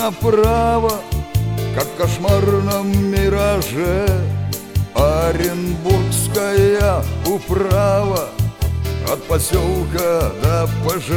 направо, как в кошмарном мираже. Оренбургская управа от поселка до ПЖ.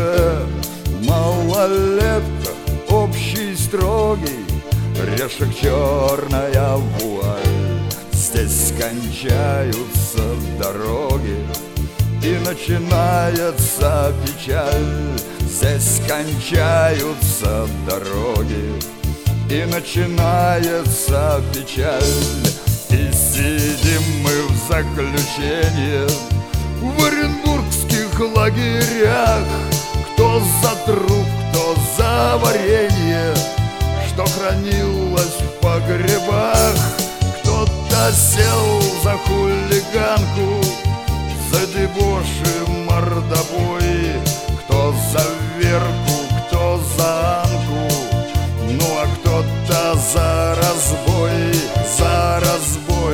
Малолетка, общий строгий, решек черная вуаль. Здесь кончаются дороги и начинается печаль. Здесь кончаются дороги и начинается печаль. И сидим мы в заключении в оренбургских лагерях. Кто за труп, кто за варенье, что хранилось в погребах. Кто-то сел за хулиганку, за дебоши, мордобой. Кто за Верку, кто за Анку, ну а кто-то за разбой, за разбой.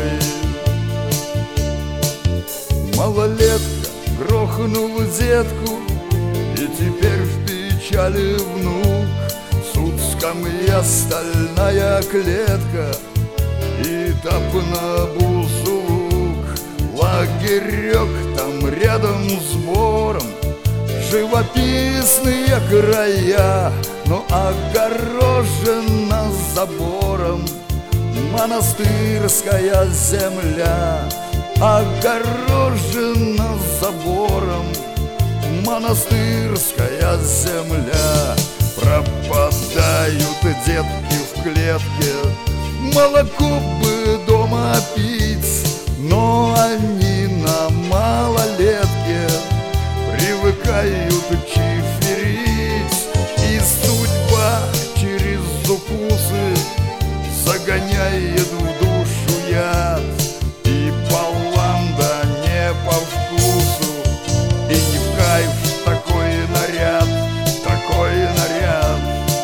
Малолетка грохнул детку, и теперь в печали внук. Суд, скамья, стальная клетка и топна бузулук. Лагерек там рядом с бором, живописные края, но огорожена забором монастырская земля. Огорожена забором монастырская земля. Пропадают детки в клетке, молоко бы дома пить, но они на малолетке привыкают чиферить. И судьба через укусы загоняет в душу яд. И баланда не по вкусу, и не в кайф такой наряд, такой наряд.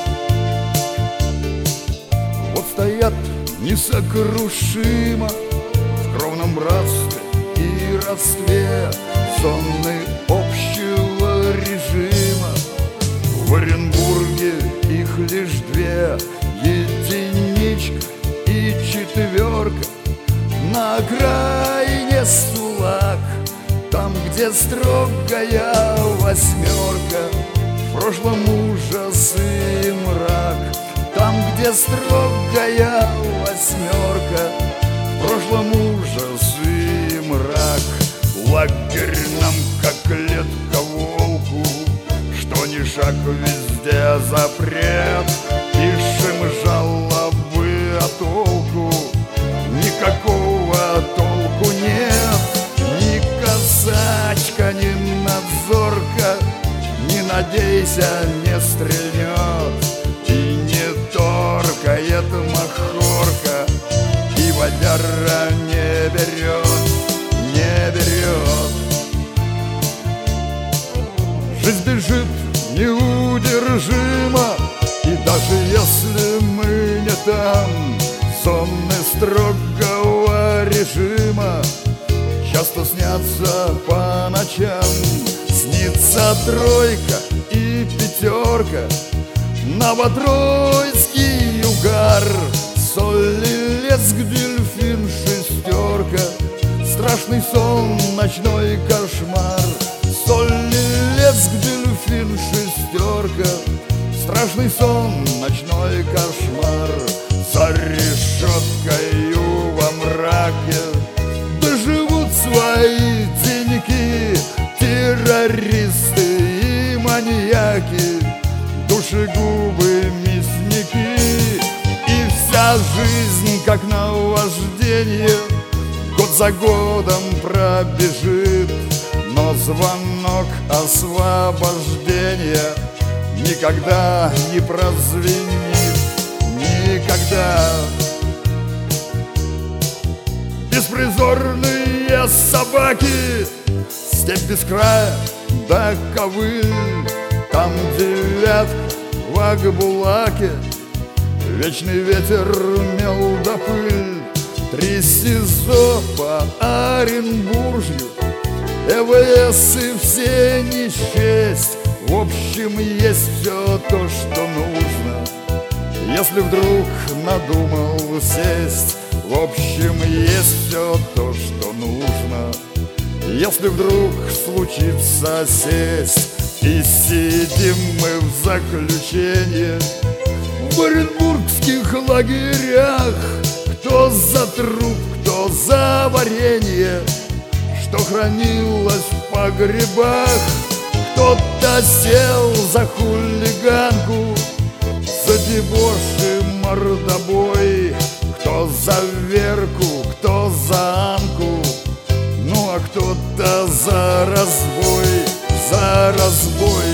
Вот стоят несокрушимо в кровном братстве и родстве зоны общего режима. В Оренбурге их лишь две, единичка и четверка. На окраине Сулак, там, где строгая восьмерка. В прошлом ужас и мрак, там, где строгая восьмерка. В прошлом ужас и мрак. Лагерь нам как клетка волку, что ни шаг везде запрет. Пишем жалобы, а толку никакого толку нет. Ни казачка, ни надзорка, не надейся, не стрельнет. И не торкает махорка, и водяра не берет, не берет. Жизнь бежит неудержимо, и даже если мы не там, зоны строгого режима часто снятся по ночам. Снится тройка и пятерка, новотроицкий угар, Соль-Илецк, дельфин, шестерка, страшный сон, ночной кошмар. Соль-Илецк, дельфин, шестерка, страшный сон, ночной кошмар. За решеткою во мраке доживут свои деньки террористы и маньяки, душегубы, мясники. И вся жизнь, как наваждение, год за годом пробежит, но звонок освобождения никогда не прозвенит, никогда. Беспризорные собаки, степь без края до ковыль, там девятка в Акбулаке, вечный ветер мел до пыль. 3 СИЗО по Оренбуржью, ЭВС и все не счесть. В общем, есть все то, что нужно. Если вдруг надумал сесть, в общем, есть все то, что нужно. Если вдруг случится сесть, и сидим мы в заключении в оренбургских лагерях, кто за труп, кто за варенье, что хранилось в погребах. Кто-то сел за хулиганку, за дебош и мордобой, кто за Верку, кто за Анку, ну а кто-то за разбой, за разбой.